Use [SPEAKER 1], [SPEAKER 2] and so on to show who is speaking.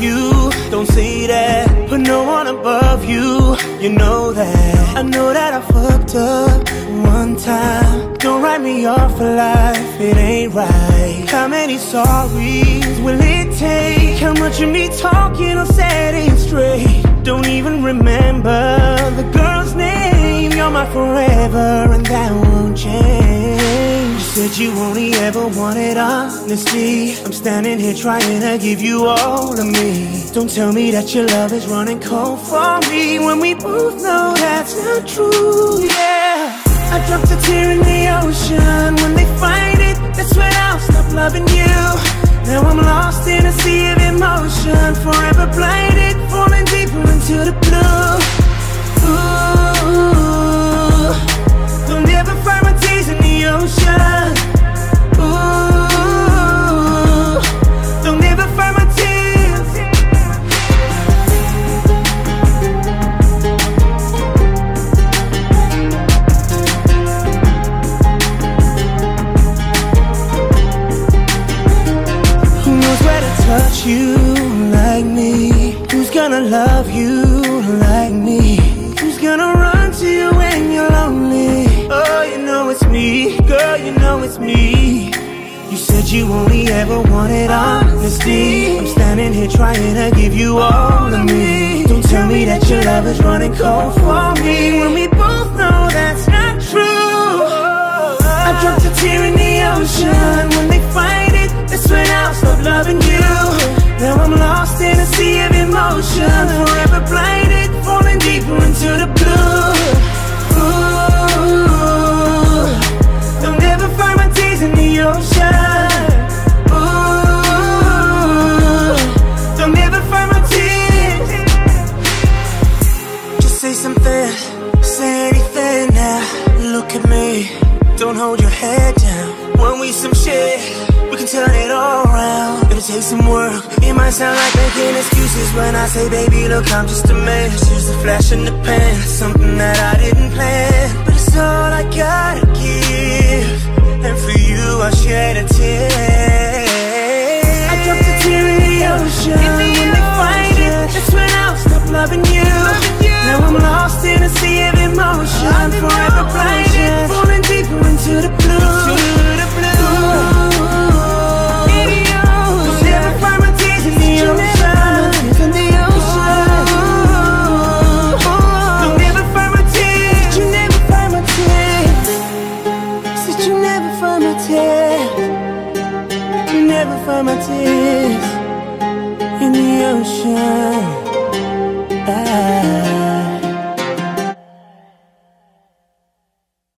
[SPEAKER 1] you. Don't say that, put no one above you. You know that, I know that I fucked up one time. Don't write me off for life, it ain't right. How many sorries will it take? How much of me talking or setting straight? Don't even remember the girl's name. You're my forever and that won't change. You said you only ever wanted honesty. I'm standing here trying to give you all of me. Don't tell me that your love is running cold for me when we both know that's not true, yeah. I dropped a tear in the ocean. When they find it, that's when I'll stop loving you. Now I'm lost in a sea of emotion, forever blinded, falling deeper into the blue. Ooh, don't ever find my tears in the ocean. Ooh, don't ever find my tears. Touch you like me? Who's gonna love you like me? Who's gonna run to you when you're lonely? Oh, you know it's me, girl, you know it's me. You said you only ever wanted honesty. I'm standing here trying to give you all of me. Don't tell me that your love is running cold for me when we both know that's not true. I dropped a tear in the ocean. When they find it, that's when I'll stop loving you. Now I'm lost in a sea of emotion, forever blinded, falling deeper into the blue. Ooh, don't ever find my tears in the ocean. Ooh, don't ever find my tears. Just say something, say anything now. Look at me, don't hold your head down. When we some shit, we can turn it all around. It'll take some work. It might sound like making excuses when I say, baby, look, I'm just a man. It's just a flash in the pan, something that I didn't plan. But it's all I gotta give, and for you I shed a tear. I dropped a tear in the ocean. When they find it, that's when I'll stop loving you. Now I'm lost in a sea of emotion, forever blinded, falling deeper into the blue. You never find my tears in the ocean.